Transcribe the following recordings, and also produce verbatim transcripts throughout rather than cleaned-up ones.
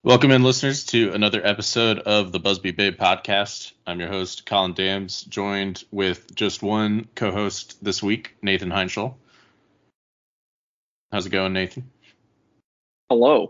Welcome in, listeners, to another episode of the Busby Babe podcast. I'm your host, Colin Dams, joined with just one co-host this week, Nathan Heinschel. How's it going, Nathan? Hello.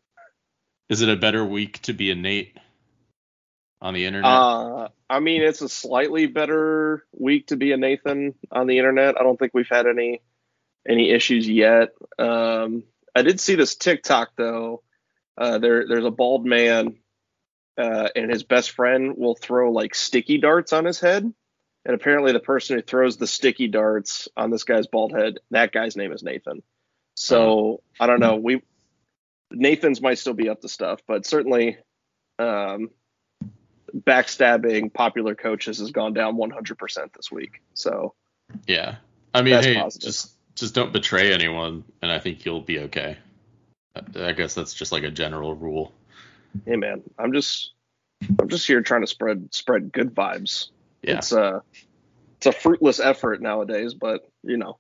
Is it a better week to be a Nate on the internet? Uh, I mean, it's a slightly better week to be a Nathan on the internet. I don't think we've had any any issues yet. Um, I did see this TikTok, though. Uh, there, there's a bald man, uh, and his best friend will throw like sticky darts on his head. And apparently, the person who throws the sticky darts on this guy's bald head, that guy's name is Nathan. So I don't know. We Nathans might still be up to stuff, but certainly, um, backstabbing popular coaches has gone down one hundred percent this week. So yeah, I mean, that's hey, positive. just just don't betray anyone, and I think you'll be okay. I guess that's just like a general rule. Hey man, I'm just I'm just here trying to spread spread good vibes. Yeah. It's a it's a fruitless effort nowadays, but you know.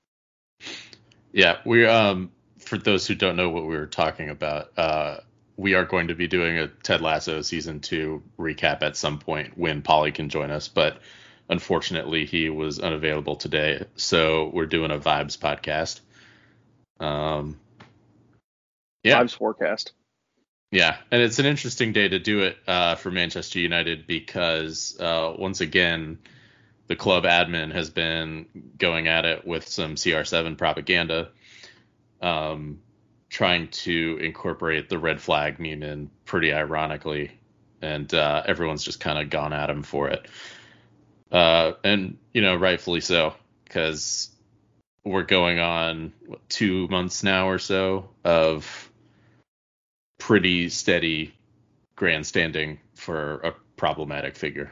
Yeah, we um for those who don't know what we were talking about, uh we are going to be doing a Ted Lasso season two recap at some point when Polly can join us, but unfortunately he was unavailable today, so we're doing a Vibes podcast. Um Yeah. Vibes forecast. Yeah, and it's an interesting day to do it uh, for Manchester United because uh, once again, the club admin has been going at it with some C R seven propaganda, um, trying to incorporate the red flag meme in pretty ironically, and uh, everyone's just kind of gone at him for it. Uh, and, you know, rightfully so, because we're going on what, two months now or so of pretty steady grandstanding for a problematic figure.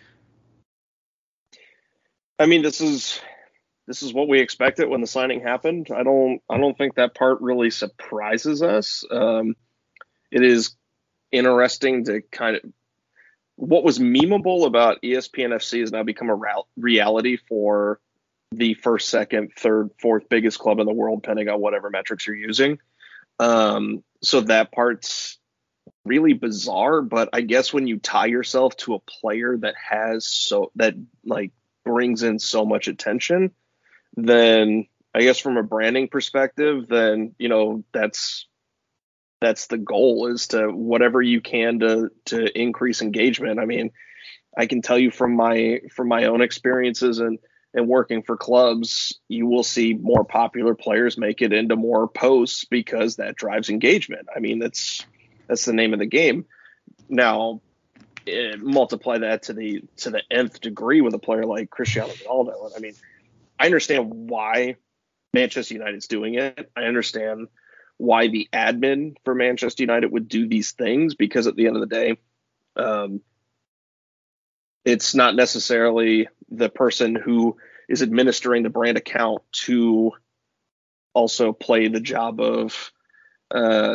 I mean, this is this is what we expected when the signing happened. I don't I don't think that part really surprises us. Um, it is interesting to kind of what was memeable about E S P N F C has now become a ra- reality for the first, second, third, fourth biggest club in the world, depending on whatever metrics you're using. Um, so that part's really bizarre, but I guess when you tie yourself to a player that has so that like brings in so much attention, then I guess from a branding perspective, then, you know, that's, that's the goal, is to whatever you can to, to increase engagement. I mean, I can tell you from my, from my own experiences and, and working for clubs, you will see more popular players make it into more posts because that drives engagement. I mean, that's that's the name of the game. Now, it, multiply that to the to the nth degree with a player like Cristiano Ronaldo. I mean, I understand why Manchester United's doing it. I understand why the admin for Manchester United would do these things, because at the end of the day, um, it's not necessarily the person who is administering the brand account to also play the job of, uh,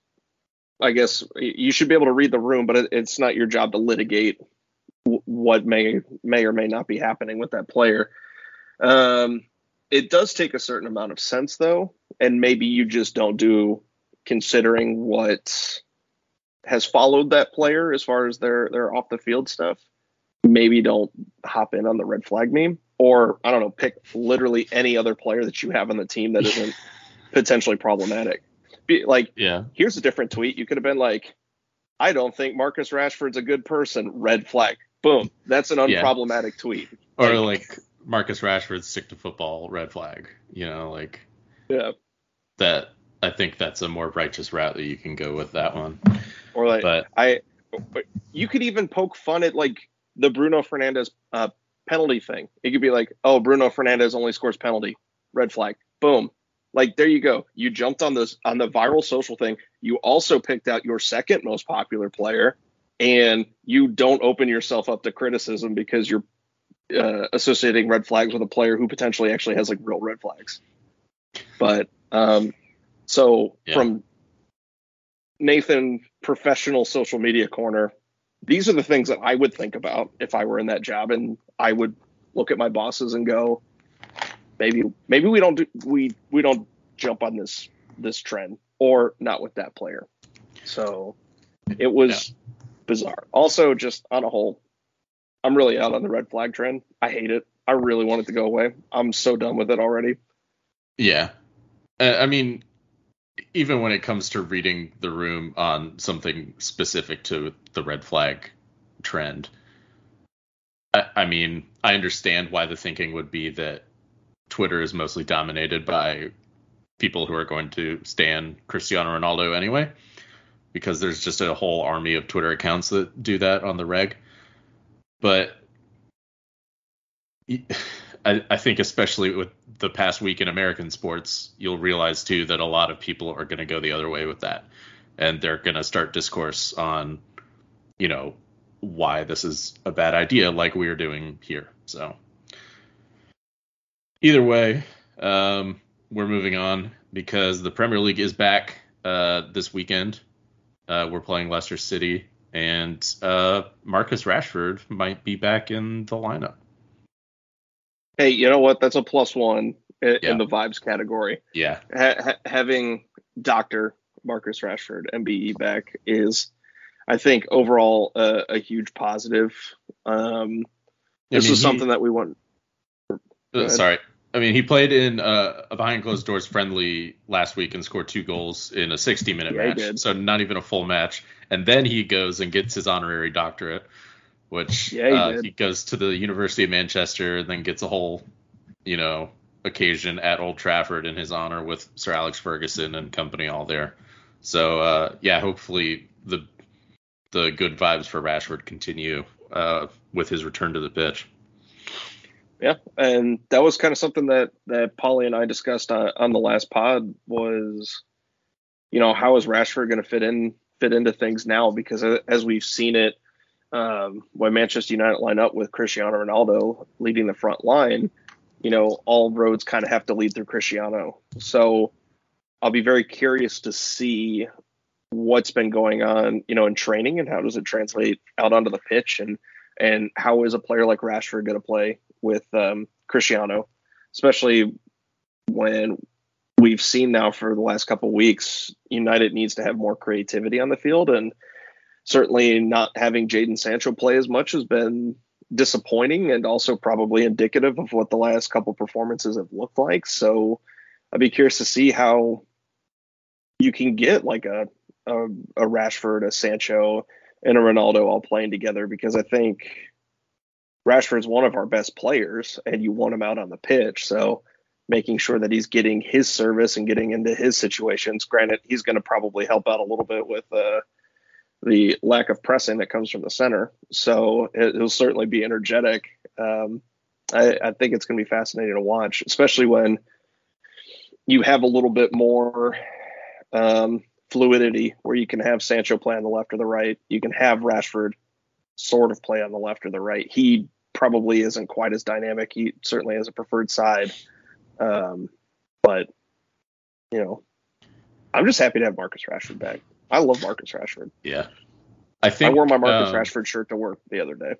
I guess you should be able to read the room, but it's not your job to litigate what may may or may not be happening with that player. Um, it does take a certain amount of sense, though, and maybe you just don't do, considering what has followed that player as far as their their off the field stuff. Maybe don't hop in on the red flag meme, or I don't know, pick literally any other player that you have on the team that isn't potentially problematic. Be, like, yeah, here's a different tweet. You could have been like, I don't think Marcus Rashford's a good person. Red flag. Boom. That's an unproblematic yeah. tweet. Or like, like Marcus Rashford's stick to football. Red flag. You know, like yeah. That I think that's a more righteous route that you can go with that one. Or like, but I, but you could even poke fun at like the Bruno Fernandes uh, penalty thing. It could be like, oh, Bruno Fernandes only scores penalty. Red flag. Boom. Like, there you go. You jumped on this on the viral social thing. You also picked out your second most popular player, and you don't open yourself up to criticism because you're uh, associating red flags with a player who potentially actually has like real red flags. But um, so yeah. From Nathan, professional social media corner, these are the things that I would think about if I were in that job, and I would look at my bosses and go, maybe maybe we don't do, we we don't jump on this this trend, or not with that player. So it was yeah. bizarre. Also, just on a whole, I'm really out on the red flag trend. I hate it. I really want it to go away. I'm so done with it already. Yeah. Uh, I mean, even when it comes to reading the room on something specific to the red flag trend, I, I mean, I understand why the thinking would be that Twitter is mostly dominated by people who are going to stan Cristiano Ronaldo anyway, because there's just a whole army of Twitter accounts that do that on the reg. But I, I think especially with the past week in American sports, you'll realize too that a lot of people are going to go the other way with that. And they're going to start discourse on, you know, why this is a bad idea like we are doing here. So either way, um, we're moving on because the Premier League is back uh, this weekend. Uh, we're playing Leicester City, and uh, Marcus Rashford might be back in the lineup. Hey, you know what? That's a plus one in, yeah. in the vibes category. Yeah. Ha- ha- having Doctor Marcus Rashford, M B E, back is, I think, overall uh, a huge positive. Um, this I mean, is something he, that we want. Uh, sorry. I mean, he played in uh, a behind closed doors friendly last week and scored two goals in a sixty minute yeah, match. So not even a full match. And then he goes and gets his honorary doctorate, which yeah, he, uh, he goes to the University of Manchester and then gets a whole, you know, occasion at Old Trafford in his honor with Sir Alex Ferguson and company all there. So, uh, yeah, hopefully the the good vibes for Rashford continue uh, with his return to the pitch. Yeah, and that was kind of something that, that Paulie and I discussed on, on the last pod was, you know, how is Rashford going to fit in fit into things now? Because as we've seen it, um, when Manchester United line up with Cristiano Ronaldo leading the front line, you know, all roads kind of have to lead through Cristiano. So I'll be very curious to see what's been going on, you know, in training and how does it translate out onto the pitch, and and how is a player like Rashford going to play with um, Cristiano, especially when we've seen now for the last couple of weeks, United needs to have more creativity on the field, and certainly not having Jadon Sancho play as much has been disappointing and also probably indicative of what the last couple of performances have looked like. So I'd be curious to see how you can get like a, a, a Rashford, a Sancho, and a Ronaldo all playing together, because I think Rashford's one of our best players and you want him out on the pitch. So making sure that he's getting his service and getting into his situations. Granted, he's going to probably help out a little bit with uh, the lack of pressing that comes from the center. So it, it'll certainly be energetic. Um, I, I think it's going to be fascinating to watch, especially when you have a little bit more um, fluidity where you can have Sancho play on the left or the right. You can have Rashford sort of play on the left or the right. He probably isn't quite as dynamic. He certainly has a preferred side. Um, but, you know, I'm just happy to have Marcus Rashford back. I love Marcus Rashford. Yeah. I think I wore my Marcus um, Rashford shirt to work the other day.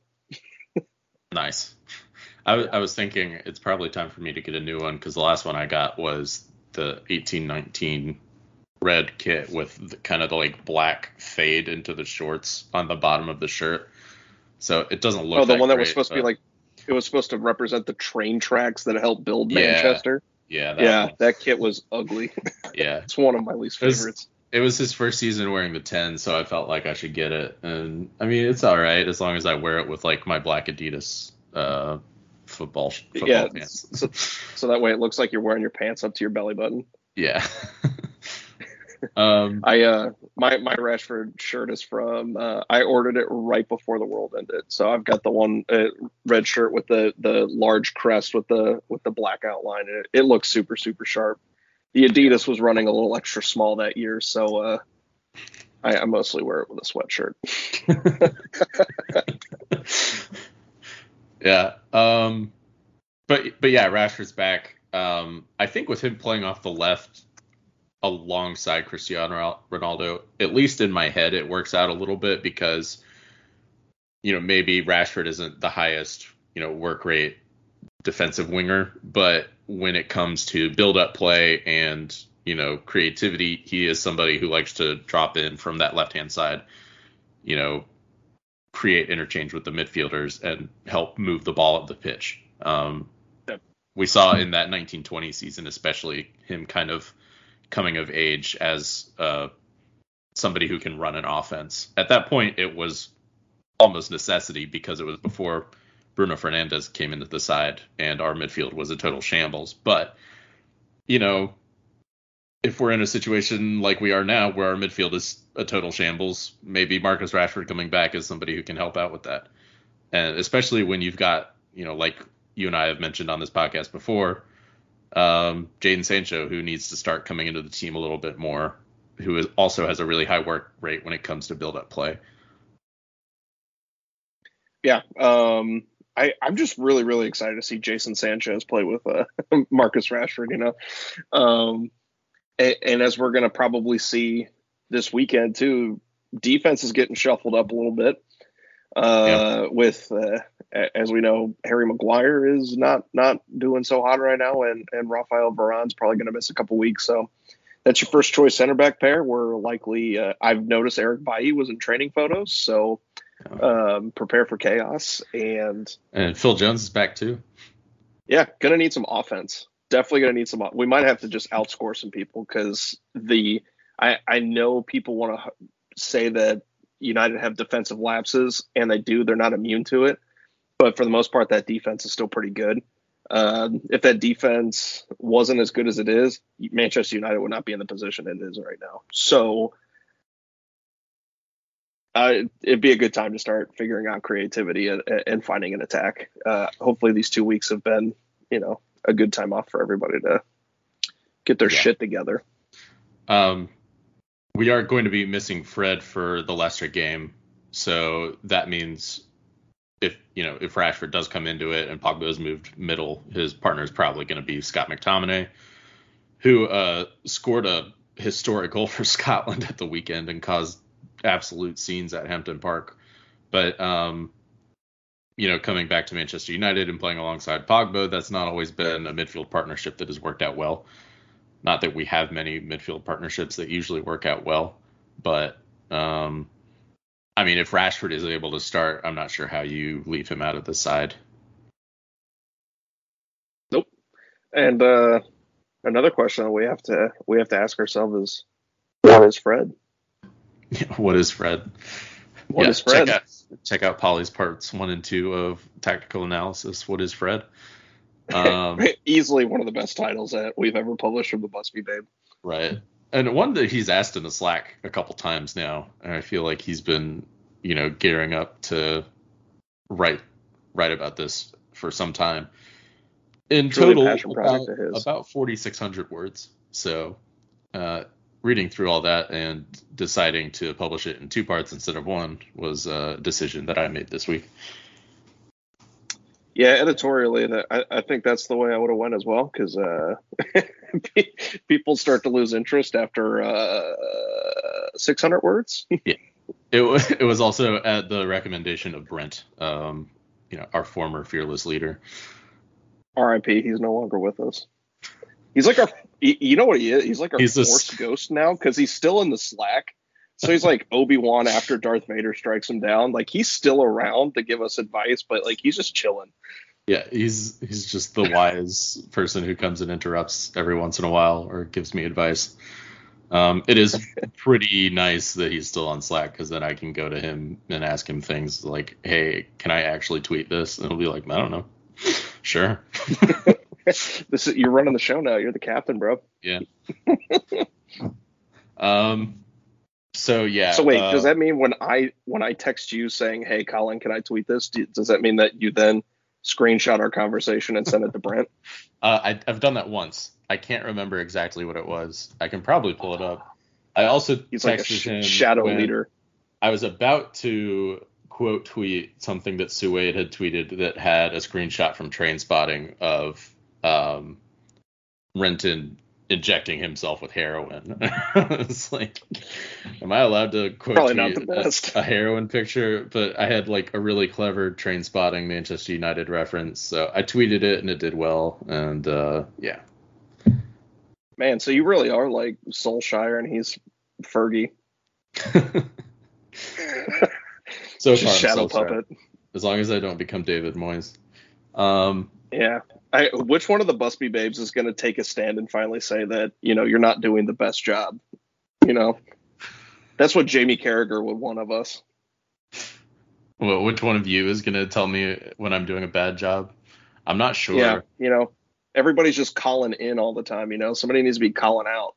Nice. I, w- I was thinking it's probably time for me to get a new one, because the last one I got was the eighteen nineteen red kit with the, kind of the like black fade into the shorts on the bottom of the shirt. So it doesn't look. Oh, the that one that great, was supposed but... to be like, it was supposed to represent the train tracks that helped build yeah, Manchester. Yeah, that yeah, one. That kit was ugly. Yeah, it's one of my least favorites. It was, it was his first season wearing the ten, so I felt like I should get it. And I mean, it's all right as long as I wear it with like my black Adidas uh, football football yeah, pants. So, so that way it looks like you're wearing your pants up to your belly button. Yeah. um, I uh my my Rashford shirt is from uh, I ordered it right before the world ended, so I've got the one uh, red shirt with the the large crest with the with the black outline. It it looks super super sharp. The Adidas was running a little extra small that year, so uh, I, I mostly wear it with a sweatshirt. Yeah. Um. But but yeah, Rashford's back. Um. I think with him playing off the left alongside Cristiano Ronaldo, at least in my head, it works out a little bit, because, you know, maybe Rashford isn't the highest, you know, work rate defensive winger, but when it comes to build up play and, you know, creativity. He is somebody who likes to drop in from that left-hand side, you know, create interchange with the midfielders and help move the ball up the pitch. Um, Yep. We saw in that nineteen twenty season, especially, him kind of coming of age as uh, somebody who can run an offense. At that point, it was almost necessity because it was before Bruno Fernandes came into the side and our midfield was a total shambles. But, you know, if we're in a situation like we are now where our midfield is a total shambles, maybe Marcus Rashford coming back is somebody who can help out with that. And especially when you've got, you know, like you and I have mentioned on this podcast before, um, Jadon Sancho, who needs to start coming into the team a little bit more, who is, also has a really high work rate when it comes to build-up play. Yeah, um, I, I'm just really, really excited to see Jason Sanchez play with uh, Marcus Rashford, you know. Um, and, and as we're going to probably see this weekend, too, defense is getting shuffled up a little bit. Uh, yeah. With, uh, as we know, Harry Maguire is not not doing so hot right now, and, and Rafael Varane's probably going to miss a couple weeks. So that's your first choice center back pair. We're likely, uh, I've noticed Eric Bailly was in training photos, so um, prepare for chaos. And and Phil Jones is back too. Yeah, going to need some offense. Definitely going to need some. We might have to just outscore some people because the I, I know people want to say that United have defensive lapses, and they do. They're not immune to it. But for the most part, that defense is still pretty good. Um, if that defense wasn't as good as it is, Manchester United would not be in the position it is right now. So uh, it'd be a good time to start figuring out creativity and, and finding an attack. Uh, hopefully these two weeks have been, you know, a good time off for everybody to get their yeah. shit together. Um, we are going to be missing Fred for the Leicester game. So that means if, you know, if Rashford does come into it and Pogba has moved middle, his partner is probably going to be Scott McTominay, who uh, scored a historic goal for Scotland at the weekend and caused absolute scenes at Hampton Park. But, um, you know, coming back to Manchester United and playing alongside Pogba, that's not always been a midfield partnership that has worked out well. Not that we have many midfield partnerships that usually work out well, but um, I mean, if Rashford is able to start, I'm not sure how you leave him out of the side. Nope. And uh, another question that we have to we have to ask ourselves is, what is Fred? What is Fred? What yeah, is Fred? Check out, check out Polly's parts one and two of Tactical Analysis. What is Fred? Um, Easily one of the best titles that we've ever published from the Busby Babe. Right. And one that he's asked in the Slack a couple times now, and I feel like he's been, you know, gearing up to write write about this for some time. In total, about, about forty-six hundred words. So uh, reading through all that and deciding to publish it in two parts instead of one was a decision that I made this week. Yeah, editorially, that I, I think that's the way I would have went as well, because uh, people start to lose interest after uh, six hundred words. Yeah, it was it was also at the recommendation of Brent, um, you know, our former fearless leader. R I P. He's no longer with us. He's like our, you know what he is? He's like our he's forced a... ghost now because he's still in the Slack. So he's like Obi-Wan after Darth Vader strikes him down. Like, he's still around to give us advice, but like he's just chilling. Yeah, he's he's just the wise person who comes and interrupts every once in a while or gives me advice. Um, it is pretty nice that he's still on Slack, because then I can go to him and ask him things like, "Hey, can I actually tweet this?" And he'll be like, "I don't know." Sure. This is, you're running the show now. You're the captain, bro. Yeah. um. So yeah. So wait, uh, does that mean when I when I text you saying, "Hey, Colin, can I tweet this?" Do, does that mean that you then screenshot our conversation and send it to Brent? uh, I, I've done that once. I can't remember exactly what it was. I can probably pull it up. I also He's texted like a sh- him shadow when leader. I was about to quote tweet something that Suede had tweeted that had a screenshot from Train Spotting of um, Renton injecting himself with heroin. It's like, am I allowed to quote Probably not tweet the best. A, a heroin picture? But I had like a really clever Train Spotting Manchester United reference, so I tweeted it and it did well. And uh, yeah, Man, so you really are like Solskjaer and he's Fergie. So Just far, I'm shadow Solskjaer. puppet. As long as I don't become David Moyes. Um, Yeah. I, which one of the Busby babes is going to take a stand and finally say that, you know, you're not doing the best job? You know, that's what Jamie Carragher would want of us. well, which one of you is going to tell me when I'm doing a bad job? I'm not sure. Yeah. You know, everybody's just calling in all the time. You know, somebody needs to be calling out.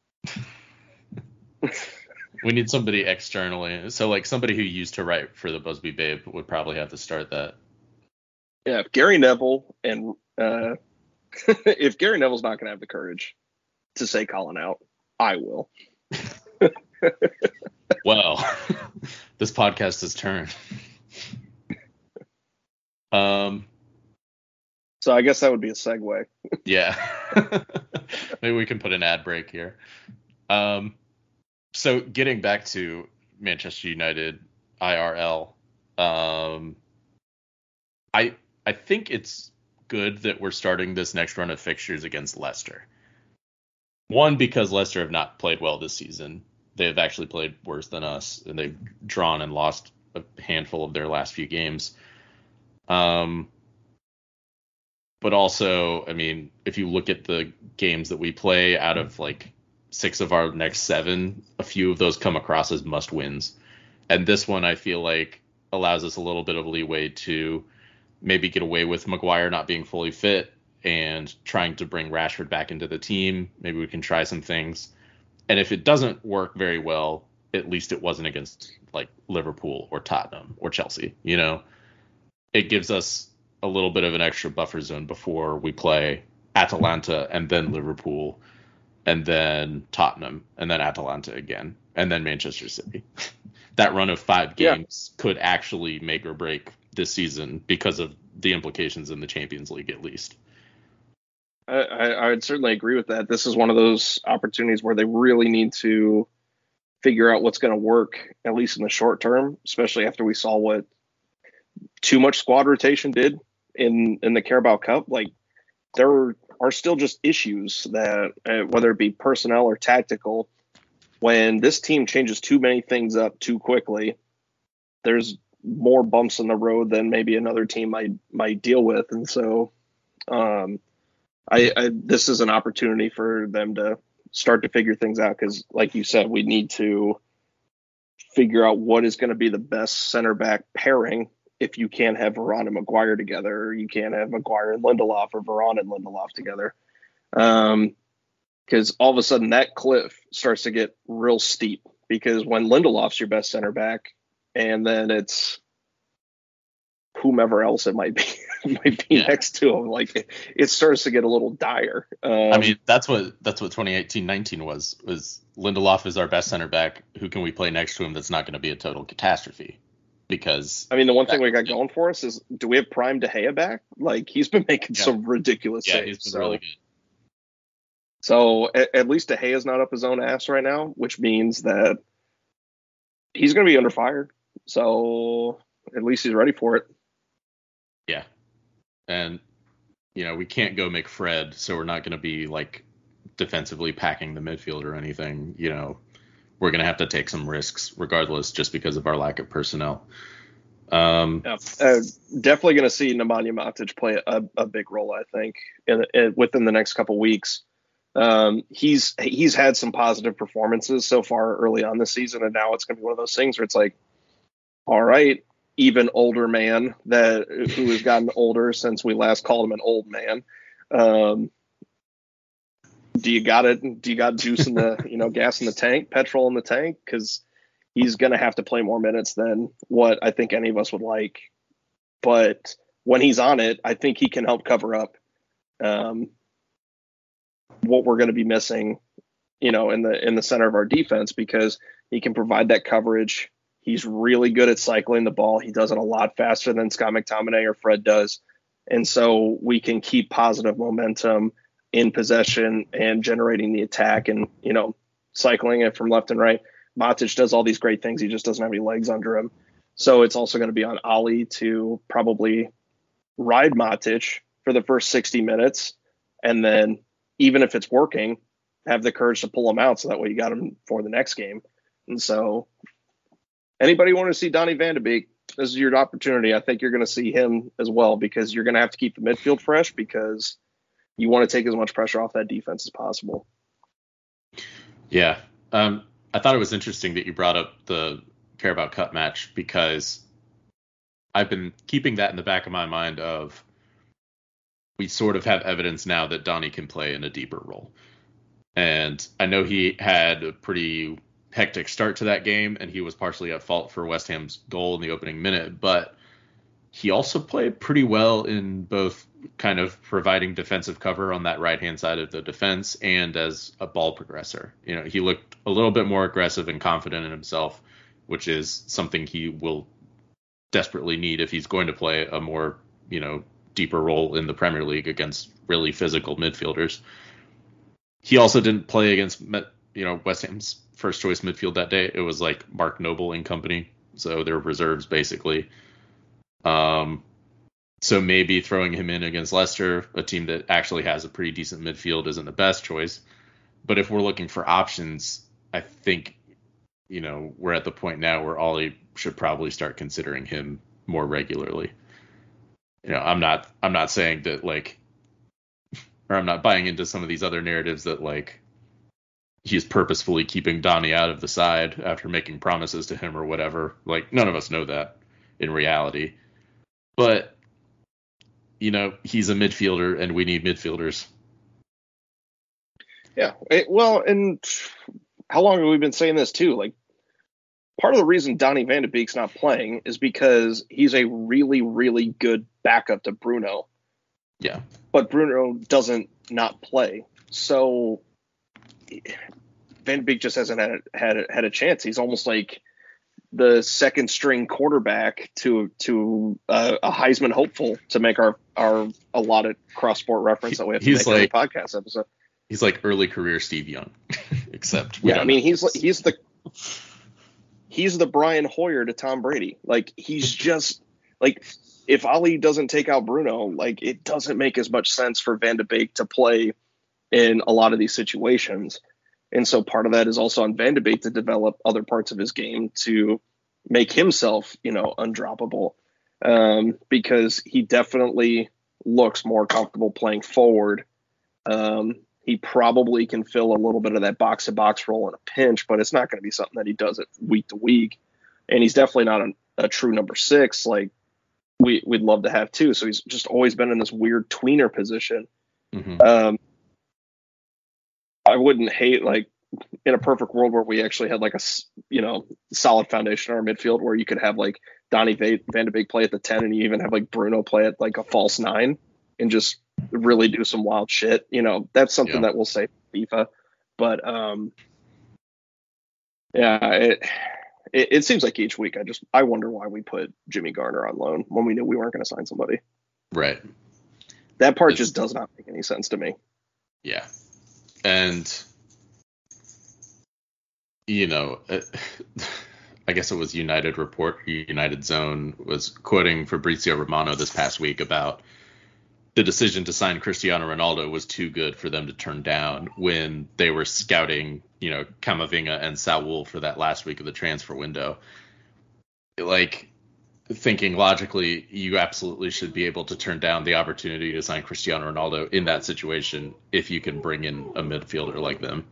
We need somebody externally. So, like, somebody who used to write for the Busby Babe would probably have to start that. Yeah. If Gary Neville and, uh, if Gary Neville's not going to have the courage to say calling out, I will. Well, this podcast has turned. Um, so I guess that would be a segue. Yeah. Maybe we can put an ad break here. Um, so getting back to Manchester United I R L, um, I I think it's good that we're starting this next run of fixtures against Leicester. One, because Leicester have not played well this season. They've actually played worse than us, and they've drawn and lost a handful of their last few games. Um, but also, I mean, if you look at the games that we play, out of like six of our next seven, a few of those come across as must wins. And this one, I feel like, allows us a little bit of leeway to maybe get away with Maguire not being fully fit and trying to bring Rashford back into the team. Maybe we can try some things. And if it doesn't work very well, at least it wasn't against like Liverpool or Tottenham or Chelsea. You know, it gives us a little bit of an extra buffer zone before we play Atalanta and then Liverpool and then Tottenham and then Atalanta again and then Manchester City. That run of five games yeah. could actually make or break this season because of the implications in the Champions League, at least. I, I, I would certainly agree with that. This is one of those opportunities where they really need to figure out what's going to work, at least in the short term, especially after we saw what too much squad rotation did in, in the Carabao Cup. Like, there are still just issues that, uh, whether it be personnel or tactical, when this team changes too many things up too quickly, there's more bumps in the road than maybe another team might might deal with. And so um, I, I this is an opportunity for them to start to figure things out because, like you said, we need to figure out what is going to be the best center back pairing if you can't have Varane and Maguire together, or you can't have Maguire and Lindelof or Varane and Lindelof together. Um, because all of a sudden that cliff starts to get real steep because when Lindelof's your best center back and then it's whomever else it might be might be yeah. next to him, like it, it starts to get a little dire. Um, I mean, that's what that's what twenty eighteen nineteen was was Lindelof is our best center back. Who can we play next to him that's not going to be a total catastrophe? Because I mean, the one thing we got going for us is, do we have Prime De Gea back? Like, he's been making yeah. some ridiculous yeah, saves. He's been so. really good. So at, at least De Gea's not up his own ass right now, which means that he's going to be under fire. So at least he's ready for it. Yeah. And, you know, we can't go McFred, so we're not going to be, like, defensively packing the midfield or anything. You know, we're going to have to take some risks regardless just because of our lack of personnel. Um, yeah. uh, definitely going to see Nemanja Matic play a, a big role, I think, in, in, within the next couple weeks. Um, he's he's had some positive performances so far early on this season, and now it's going to be one of those things where it's like, all right, even older man that who has gotten older since we last called him an old man. Um, do you got it? Do you got juice in the you know gas in the tank, petrol in the tank? Because he's going to have to play more minutes than what I think any of us would like. But when he's on it, I think he can help cover up Um, what we're going to be missing, you know, in the in the center of our defense, because he can provide that coverage. He's really good at cycling the ball. He does it a lot faster than Scott McTominay or Fred does. And so we can keep positive momentum in possession and generating the attack and, you know, cycling it from left and right. Matic does all these great things. He just doesn't have any legs under him. So it's also going to be on Ali to probably ride Matic for the first sixty minutes. And then even if it's working, have the courage to pull him out, so that way you got him for the next game. And so anybody want to see Donny Van de Beek, this is your opportunity. I think you're going to see him as well, because you're going to have to keep the midfield fresh, because you want to take as much pressure off that defense as possible. Yeah. Um, I thought it was interesting that you brought up the Carabao Cup match, because I've been keeping that in the back of my mind of, we sort of have evidence now that Donny can play in a deeper role. And I know he had a pretty hectic start to that game, and he was partially at fault for West Ham's goal in the opening minute, but he also played pretty well in both kind of providing defensive cover on that right-hand side of the defense and as a ball progressor. You know, he looked a little bit more aggressive and confident in himself, which is something he will desperately need if he's going to play a more, you know, deeper role in the Premier League against really physical midfielders. He also didn't play against, you know, West Ham's first choice midfield that day. It was like Mark Noble and company, so they're reserves basically. Um, so maybe throwing him in against Leicester, a team that actually has a pretty decent midfield, isn't the best choice. But if we're looking for options, I think, you know, we're at the point now where Ollie should probably start considering him more regularly. You know, I'm not, I'm not saying that like, or I'm not buying into some of these other narratives that like he's purposefully keeping Donny out of the side after making promises to him or whatever. Like, none of us know that in reality. But, you know, he's a midfielder and we need midfielders. Yeah. It, well, and how long have we been saying this too? Like, part of the reason Donny Van de Beek's not playing is because he's a really, really good backup to Bruno. Yeah. But Bruno doesn't not play. So Van de Beek just hasn't had, had, had a chance. He's almost like the second string quarterback to to uh, a Heisman hopeful, to make our, our allotted cross sport reference that we have to he's make like, in the podcast episode. He's like early career Steve Young, except we yeah, don't I mean know. he's he's the he's the Brian Hoyer to Tom Brady. Like, he's just like, if Ali doesn't take out Bruno, like, it doesn't make as much sense for Van de Beek to play in a lot of these situations. And so part of that is also on Van de Beek to develop other parts of his game to make himself, you know, undroppable, um, because he definitely looks more comfortable playing forward. Um, he probably can fill a little bit of that box to box role in a pinch, but it's not going to be something that he does it week to week. And he's definitely not a, a true number six like we, we'd love to have too. So he's just always been in this weird tweener position. Mm-hmm. Um, I wouldn't hate, like, in a perfect world where we actually had like a, you know, solid foundation in our midfield where you could have like Donny Van de Beek play at the ten, and you even have like Bruno play at like a false nine and just really do some wild shit. You know, that's something Yeah. that we'll say FIFA, but um, yeah, it, it it seems like each week I just I wonder why we put Jimmy Garner on loan when we knew we weren't going to sign somebody. Right. That part It's, just does not make any sense to me. Yeah. And, you know, I guess it was United Report, United Zone was quoting Fabrizio Romano this past week about the decision to sign Cristiano Ronaldo was too good for them to turn down when they were scouting, you know, Camavinga and Saul for that last week of the transfer window. Like, thinking logically, you absolutely should be able to turn down the opportunity to sign Cristiano Ronaldo in that situation if you can bring in a midfielder like them.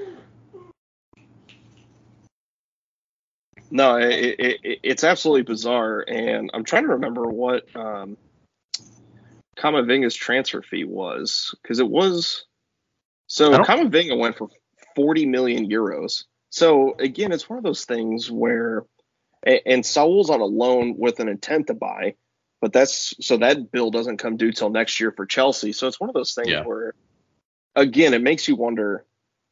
No, it, it, it's absolutely bizarre, and I'm trying to remember what um, Camavinga's transfer fee was, because it was so Camavinga went for forty million euros. So again, it's one of those things where, and Saul's on a loan with an intent to buy, but that's so that bill doesn't come due till next year for Chelsea. So it's one of those things yeah. where, again, it makes you wonder.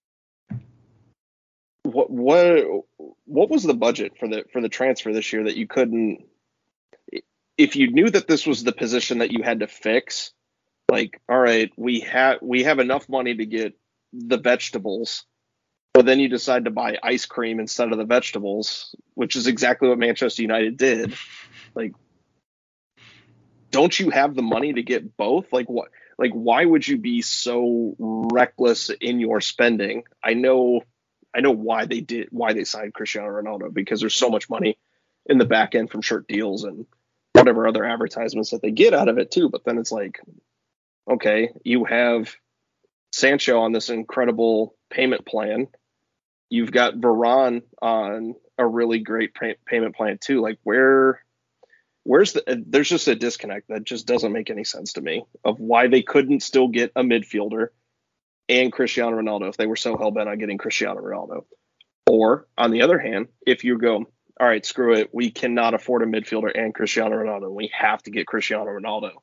What what what was the budget for the for the transfer this year that you couldn't, if you knew that this was the position that you had to fix, like, all right, we have we have enough money to get the vegetables, but then you decide to buy ice cream instead of the vegetables, which is exactly what Manchester United did. Like, don't you have the money to get both? Like, what Like, why would you be so reckless in your spending? I know, I know why they did, why they signed Cristiano Ronaldo, because there's so much money in the back end from shirt deals and whatever other advertisements that they get out of it too. But then it's like, okay, you have Sancho on this incredible payment plan. You've got Varane on a really great pay- payment plan too. Like, where, where's the, there's just a disconnect that just doesn't make any sense to me of why they couldn't still get a midfielder and Cristiano Ronaldo if they were so hell bent on getting Cristiano Ronaldo. Or on the other hand, if you go, all right, screw it, we cannot afford a midfielder and Cristiano Ronaldo, we have to get Cristiano Ronaldo.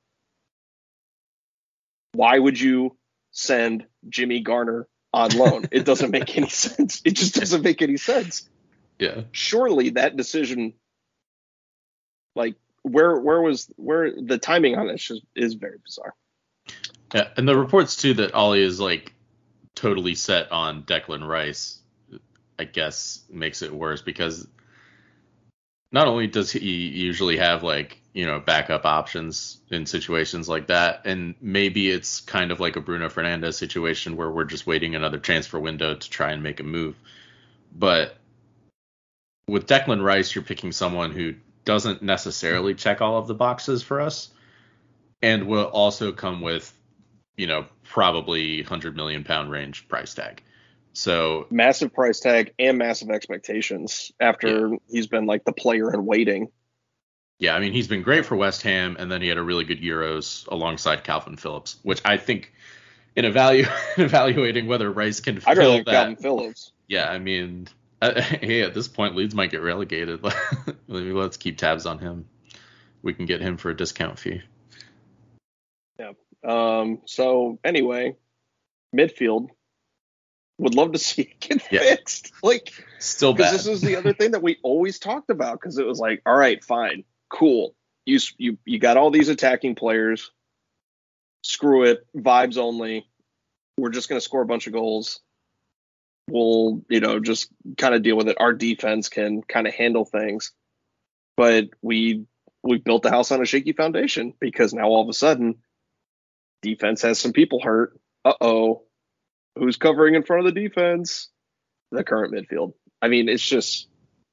Why would you send Jimmy Garner on loan? It doesn't make any sense. It just doesn't make any sense. Yeah. Surely that decision, like, where where was where the timing on this is, is very bizarre. Yeah, and the reports too that Ollie is like totally set on Declan Rice, I guess makes it worse, because not only does he usually have like, you know, backup options in situations like that, and maybe it's kind of like a Bruno Fernandes situation where we're just waiting another transfer window to try and make a move. But with Declan Rice, you're picking someone who doesn't necessarily check all of the boxes for us, and will also come with, you know, probably one hundred million pound range price tag. So massive price tag and massive expectations after yeah. he's been like the player in waiting. Yeah, I mean, he's been great for West Ham, and then he had a really good Euros alongside Calvin Phillips, which I think in, evalu- in evaluating whether Rice can fill I'd rather that. Calvin Phillips. Yeah, I mean, uh, hey, at this point, Leeds might get relegated. Let's keep tabs on him. We can get him for a discount fee. Yeah. Um. So anyway, midfield. Would love to see it get yeah. fixed. Like, still bad. Because this is the other thing that we always talked about. Because it was like, all right, fine, cool. You you you got all these attacking players. Screw it, vibes only. We're just gonna score a bunch of goals. We'll, you know, just kind of deal with it. Our defense can kind of handle things. But we we built the house on a shaky foundation, because now all of a sudden, defense has some people hurt. Uh oh. Who's covering in front of the defense? The current midfield. I mean, it's just,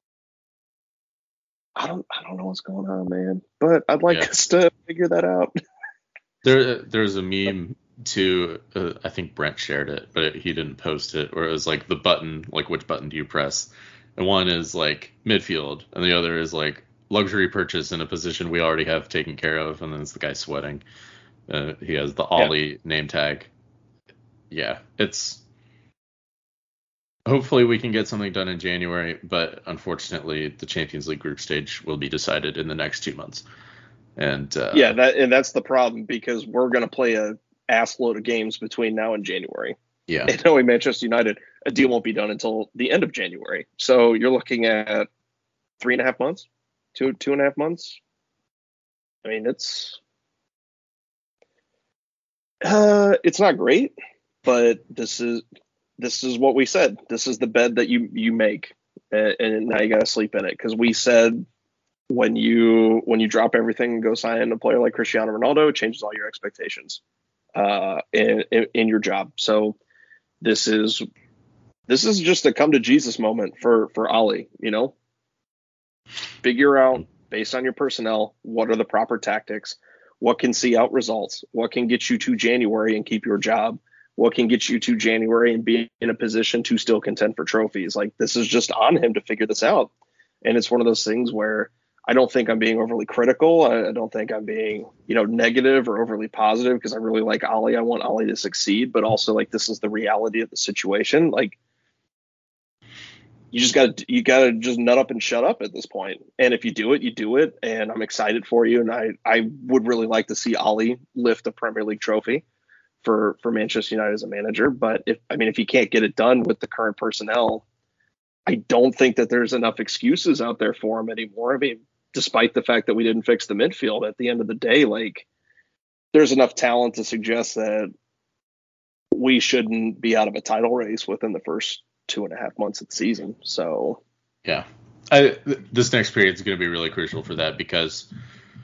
I don't, I don't know what's going on, man. But I'd like yeah. us to figure that out. There, there's a meme too. Uh, I think Brent shared it, but it, he didn't post it. Where it was like the button, like which button do you press? And one is like midfield, and the other is like luxury purchase in a position we already have taken care of, and then it's the guy sweating. Uh, he has the Ollie yeah. name tag. Yeah, it's hopefully we can get something done in January, but unfortunately the Champions League group stage will be decided in the next two months. And uh, yeah, that and that's the problem, because we're going to play a ass load of games between now and January. Yeah. And knowing Manchester United, a deal won't be done until the end of January. So you're looking at three and a half months, two two and a half months. I mean, it's uh, it's not great. But this is this is what we said. This is the bed that you you make, and, and now you got to sleep in it. Because we said when you when you drop everything and go sign a player like Cristiano Ronaldo, it changes all your expectations uh, in, in in your job. So this is this is just a come to Jesus moment for for Ollie. You know, figure out based on your personnel what are the proper tactics, what can see out results, what can get you to January and keep your job. What can get you to January and be in a position to still contend for trophies? Like, this is just on him to figure this out. And it's one of those things where I don't think I'm being overly critical. I don't think I'm being, you know, negative or overly positive, because I really like Ollie. I want Ollie to succeed, but also, like, this is the reality of the situation. Like, you just got to, you got to just nut up and shut up at this point. And if you do it, you do it. And I'm excited for you. And I, I would really like to see Ollie lift a Premier League trophy for for Manchester United as a manager. But if I mean if you can't get it done with the current personnel, I don't think that there's enough excuses out there for him anymore. I mean, despite the fact that we didn't fix the midfield, at the end of the day, like, there's enough talent to suggest that we shouldn't be out of a title race within the first two and a half months of the season. So yeah, I, this next period is going to be really crucial for that, because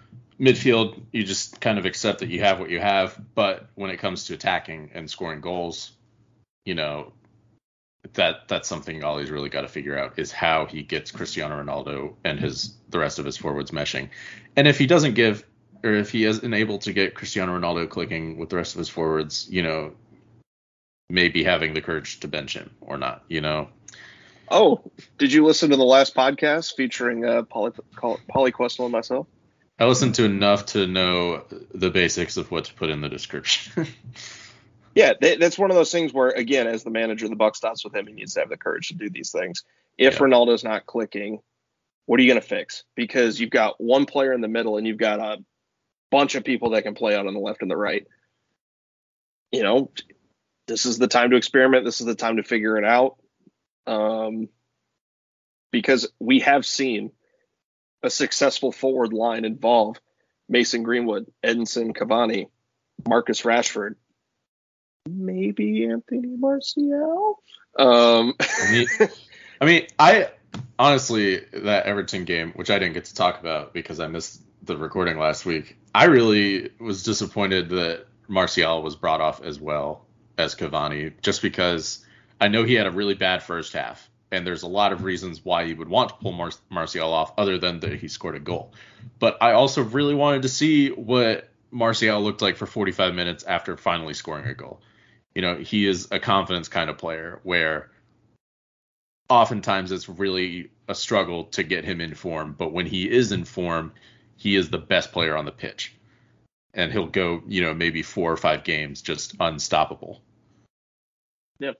midfield, you just kind of accept that you have what you have. But when it comes to attacking and scoring goals, you know, that that's something Ollie's really got to figure out, is how he gets Cristiano Ronaldo and his the rest of his forwards meshing. And if he doesn't give, or if he isn't able to get Cristiano Ronaldo clicking with the rest of his forwards, you know, maybe having the courage to bench him or not, you know. Oh, did you listen to the last podcast featuring uh, Poly, Polyquestal and myself? I listened to enough to know the basics of what to put in the description. Yeah, that's one of those things where, again, as the manager, the buck stops with him. He needs to have the courage to do these things. If yeah. Ronaldo's not clicking, what are you going to fix? Because you've got one player in the middle and you've got a bunch of people that can play out on the left and the right. You know, this is the time to experiment. This is the time to figure it out. Um, because we have seen a successful forward line involve Mason Greenwood, Edinson Cavani, Marcus Rashford, maybe Anthony Martial. Um, I, mean, I mean, I honestly, that Everton game, which I didn't get to talk about because I missed the recording last week, I really was disappointed that Martial was brought off as well as Cavani, just because I know he had a really bad first half, and there's a lot of reasons why you would want to pull Mar- Martial off other than that he scored a goal. But I also really wanted to see what Martial looked like for forty-five minutes after finally scoring a goal. You know, he is a confidence kind of player where oftentimes it's really a struggle to get him in form. But when he is in form, he is the best player on the pitch. And he'll go, you know, maybe four or five games just unstoppable. Yep.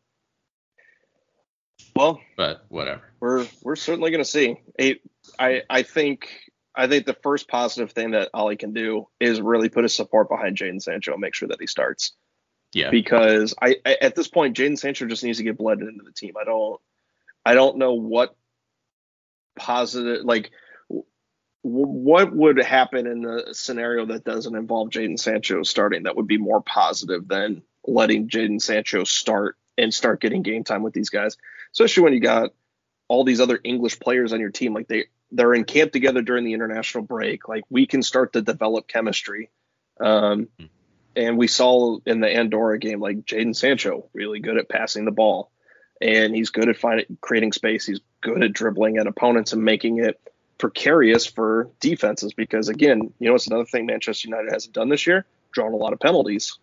Well, but whatever. We're we're certainly going to see. I I think I think the first positive thing that Ollie can do is really put his support behind Jadon Sancho and make sure that he starts. Yeah. Because I, I at this point, Jadon Sancho just needs to get blended into the team. I don't I don't know what positive like w- what would happen in a scenario that doesn't involve Jadon Sancho starting that would be more positive than letting Jadon Sancho start and start getting game time with these guys, especially when you got all these other English players on your team. Like they they're in camp together during the international break. Like we can start to develop chemistry. Um, mm-hmm. And we saw in the Andorra game, like Jadon Sancho, really good at passing the ball. And he's good at finding, creating space. He's good at dribbling at opponents and making it precarious for defenses. Because, again, you know, it's another thing Manchester United hasn't done this year, drawn a lot of penalties.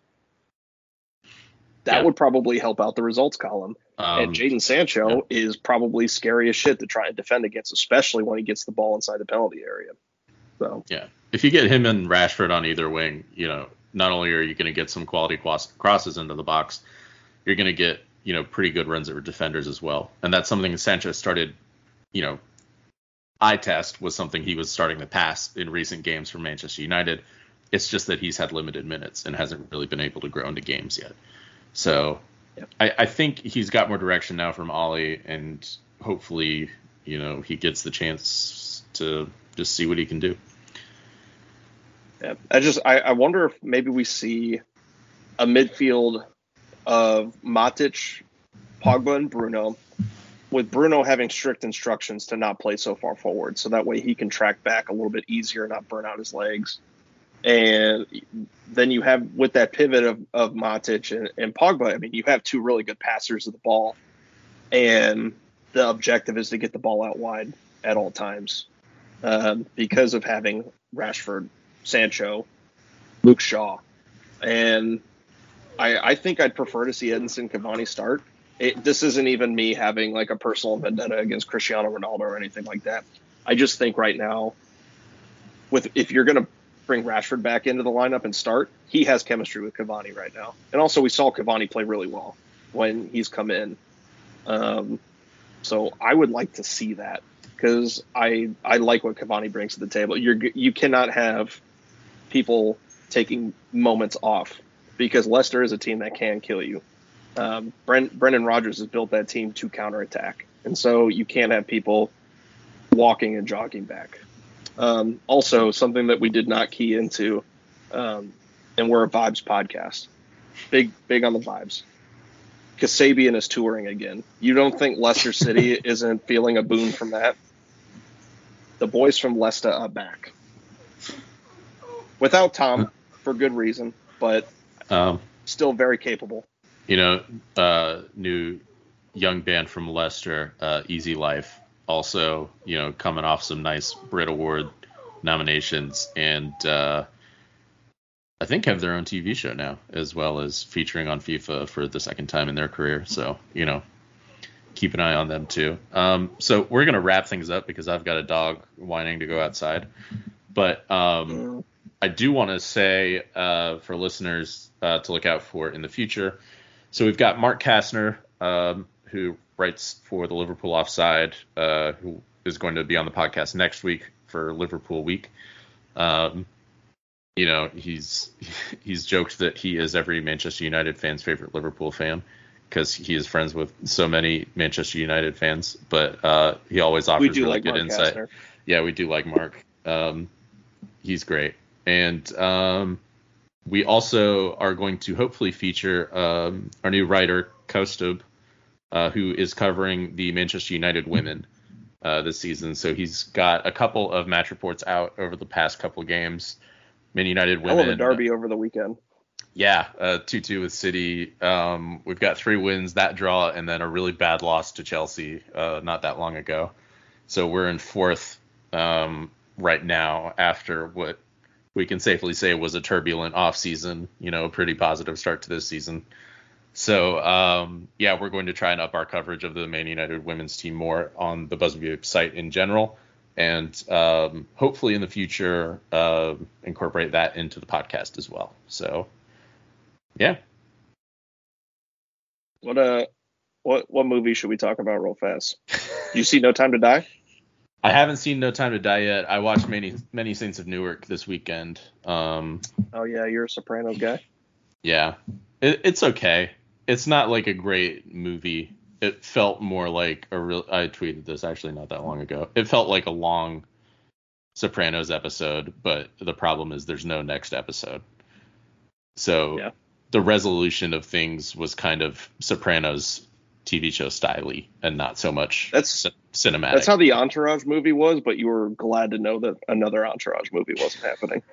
That yeah. would probably help out the results column. Um, and Jadon Sancho yeah. is probably scary as shit to try and defend against, especially when he gets the ball inside the penalty area. So yeah, if you get him and Rashford on either wing, you know, not only are you going to get some quality cross- crosses into the box, you're going to get, you know, pretty good runs over defenders as well. And that's something Sanchez started, you know, eye test was something he was starting to pass in recent games for Manchester United. It's just that he's had limited minutes and hasn't really been able to grow into games yet. So yep. I, I think he's got more direction now from Ollie, and hopefully, you know, he gets the chance to just see what he can do. Yeah, I just I, I wonder if maybe we see a midfield of Matic, Pogba, and Bruno, with Bruno having strict instructions to not play so far forward, so that way he can track back a little bit easier, not burn out his legs. And then you have, with that pivot of, of Matic and, and Pogba, I mean, you have two really good passers of the ball, and the objective is to get the ball out wide at all times um, because of having Rashford, Sancho, Luke Shaw. And I, I think I'd prefer to see Edinson Cavani start. It, this isn't even me having like a personal vendetta against Cristiano Ronaldo or anything like that. I just think right now, with if you're going to bring Rashford back into the lineup and start, he has chemistry with Cavani right now. And also we saw Cavani play really well when he's come in. Um, so I would like to see that because I, I like what Cavani brings to the table. You're, you cannot have people taking moments off because Leicester is a team that can kill you. Um, Brent, Brendan Rodgers has built that team to counterattack. And so you can't have people walking and jogging back. Um, also, something that we did not key into, um, and we're a vibes podcast. Big, big on the vibes. Kasabian is touring again. You don't think Leicester City isn't feeling a boon from that? The boys from Leicester are back. without Tom for good reason, but Um, still very capable. you know, uh, new young band from Leicester, uh, Easy Life, also, you know, coming off some nice Brit Award nominations, and uh, I think have their own T V show now, as well as featuring on FIFA for the second time in their career. So, you know, keep an eye on them too. Um, so we're gonna wrap things up because I've got a dog whining to go outside. But um, Mm. I do want to say uh, for listeners uh, to look out for in the future. So we've got Mark Kastner, um, who writes for the Liverpool Offside, uh, who is going to be on the podcast next week for Liverpool Week. Um, you know, he's he's joked that he is every Manchester United fan's favorite Liverpool fan because he is friends with so many Manchester United fans. But uh, he always offers We do really like good Mark insight. Kastner. Yeah, we do like Mark. Um, he's great. And um, we also are going to hopefully feature um, our new writer, Kostub, uh, who is covering the Manchester United women uh, this season. So he's got a couple of match reports out over the past couple of games. Man United Hell women. of a derby over the weekend. Yeah, uh, two two with City. Um, we've got three wins, that draw, and then a really bad loss to Chelsea uh, not that long ago. So we're in fourth um, right now after what we can safely say was a turbulent offseason, you know, a pretty positive start to this season. So, um, yeah, we're going to try and up our coverage of the Man United women's team more on the BuzzFeed site in general. And um, hopefully in the future, uh, incorporate that into the podcast as well. So, yeah. What uh, what what movie should we talk about real fast? You see No Time to Die? I haven't seen No Time to Die yet. I watched Many Many Saints of Newark this weekend. Um, Oh yeah, you're a Sopranos guy. yeah, it, it's okay. It's not like a great movie. It felt more like a real. I tweeted this actually not that long ago. It felt like a long Sopranos episode, but the problem is there's no next episode. So Yeah. the resolution of things was kind of Sopranos T V show styley and not so much That's c- cinematic. That's how the Entourage movie was, but you were glad to know that another Entourage movie wasn't happening.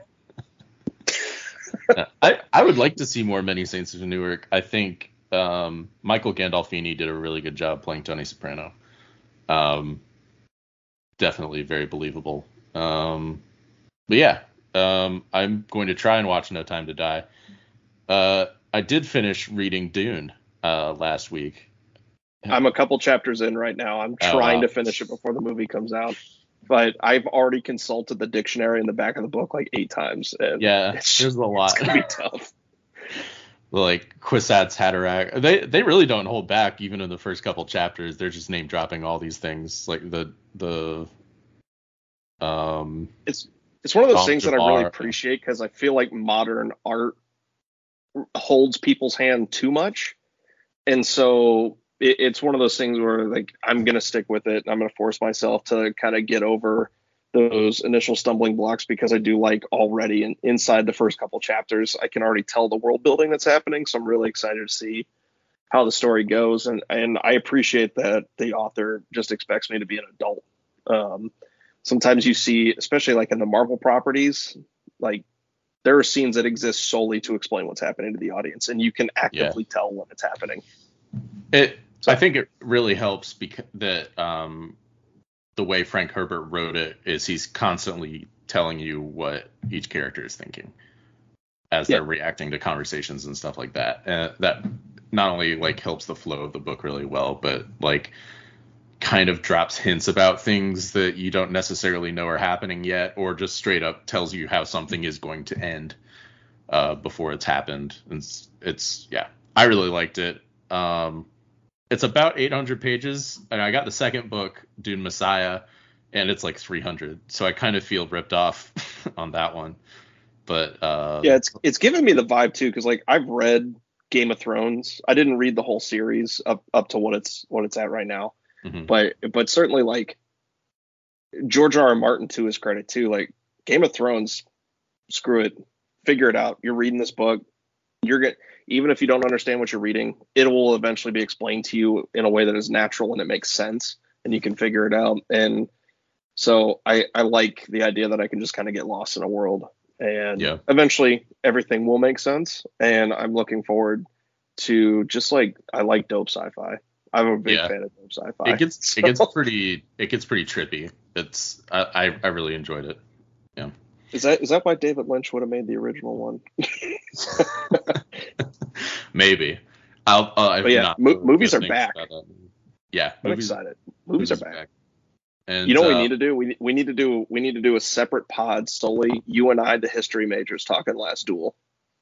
I, I would like to see more Many Saints of Newark. I think um, Michael Gandolfini did a really good job playing Tony Soprano. Um, definitely very believable. Um, but yeah, um, I'm going to try and watch No Time to Die. Uh, I did finish reading Dune uh, last week. I'm a couple chapters in right now. I'm Oh, trying wow. to finish it before the movie comes out. But I've already consulted the dictionary in the back of the book like eight times. And Yeah, it's, there's a lot. it's going to be tough. Like Kwisatz Haderach, they they really don't hold back even in the first couple chapters. They're just name dropping all these things, like the the um It's it's one of those Tom things that I really Jabbar. appreciate because I feel like modern art holds people's hand too much. And so it, it's one of those things where like I'm going to stick with it. I'm going to force myself to kind of get over those initial stumbling blocks because I do like already in, inside the first couple chapters, I can already tell the world building that's happening. So I'm really excited to see how the story goes. And, and I appreciate that the author just expects me to be an adult. Um, sometimes you see, especially like in the Marvel properties, like there are scenes that exist solely to explain what's happening to the audience, and you can actively tell when it's happening. It So- I think it really helps because that um the way Frank Herbert wrote it is he's constantly telling you what each character is thinking as Yeah. they're reacting to conversations and stuff like that. And that not only like helps the flow of the book really well, but like kind of drops hints about things that you don't necessarily know are happening yet, or just straight up tells you how something is going to end uh, before it's happened. And it's, it's yeah, I really liked it. Um, it's about eight hundred pages, and I got the second book, Dune Messiah, and it's like three hundred. So I kind of feel ripped off on that one. But uh, Yeah, it's it's giving me the vibe too, because like I've read Game of Thrones. I didn't read the whole series up up to what it's what it's at right now, mhm. but but certainly like George R. R. Martin, to his credit too, like Game of Thrones, screw it, figure it out. You're reading this book, you're get even if you don't understand what you're reading, it will eventually be explained to you in a way that is natural and it makes sense, and you can figure it out. And so I I like the idea that I can just kind of get lost in a world. And Yeah. eventually everything will make sense. And I'm looking forward to just like, I like dope sci-fi. I'm a big Yeah. fan of dope sci-fi. It gets So- it gets pretty it gets pretty trippy. It's I, I, I really enjoyed it. Yeah. Is that is that why David Lynch would have made the original one? Maybe. I'll uh, I'm But yeah, not mo- really movies good are things back. about that movie. Yeah, I'm movies, excited. Movies, movies are back. And You know what uh, we need to do? We we need to do we need to do a separate pod solely you and I, the history majors, talking Last Duel.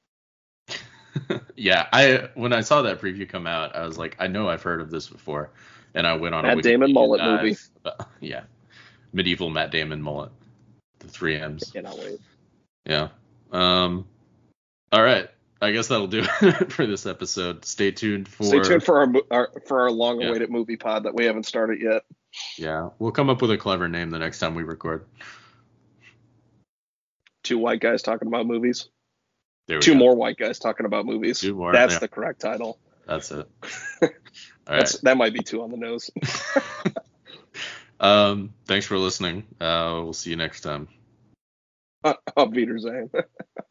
yeah, I when I saw that preview come out, I was like, I know I've heard of this before, and I went on Matt a Damon Wikipedia mullet dive movie. about- yeah, medieval Matt Damon mullet, the three M's. Cannot wait. Yeah. Um. All right. I guess that'll do it for this episode. Stay tuned for. Stay tuned for our, mo- our for our long-awaited movie pod that we haven't started yet. Yeah, we'll come up with a clever name the next time we record. Two white guys talking about movies. There we Two go. more white guys talking about movies. Two more, That's yeah. the correct title. That's it. All right. That's that might be two on the nose. Um. Thanks for listening. Uh. We'll see you next time. Auf Wiedersehen.